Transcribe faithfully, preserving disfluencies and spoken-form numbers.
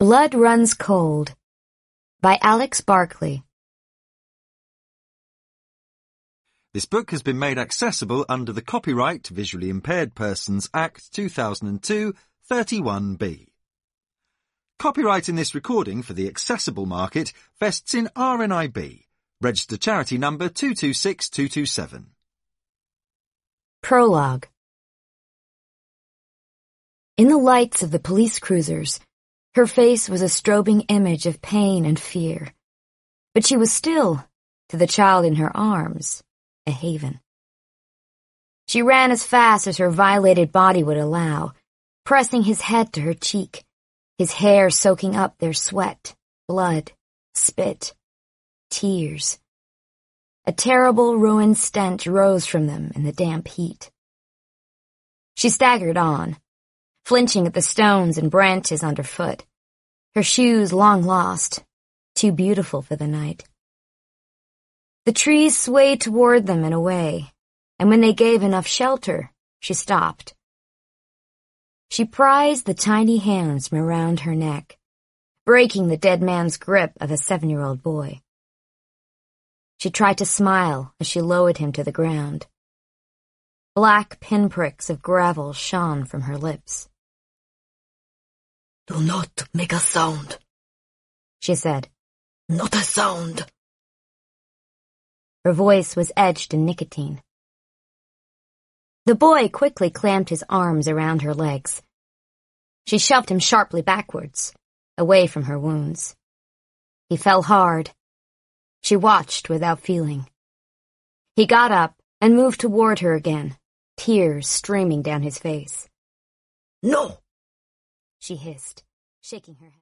Blood Runs Cold by Alex Barkley. This book has been made accessible under the Copyright to Visually Impaired Persons Act two thousand two, thirty-one B. Copyright in this recording for the accessible market vests in R N I B, registered charity number two two six two two seven. Prologue. In the lights of the police cruisers, her face was a strobing image of pain and fear. But she was still, to the child in her arms, a haven. She ran as fast as her violated body would allow, pressing his head to her cheek, his hair soaking up their sweat, blood, spit, tears. A terrible ruined stench rose from them in the damp heat. She staggered on, flinching at the stones and branches underfoot, her shoes long lost, too beautiful for the night. The trees swayed toward them and away, and when they gave enough shelter, she stopped. She prized the tiny hands from around her neck, breaking the dead man's grip of a seven-year-old boy. She tried to smile as she lowered him to the ground. Black pinpricks of gravel shone from her lips. "Do not make a sound," she said. "Not a sound." Her voice was edged in nicotine. The boy quickly clamped his arms around her legs. She shoved him sharply backwards, away from her wounds. He fell hard. She watched without feeling. He got up and moved toward her again, tears streaming down his face. "No!" she hissed, shaking her head.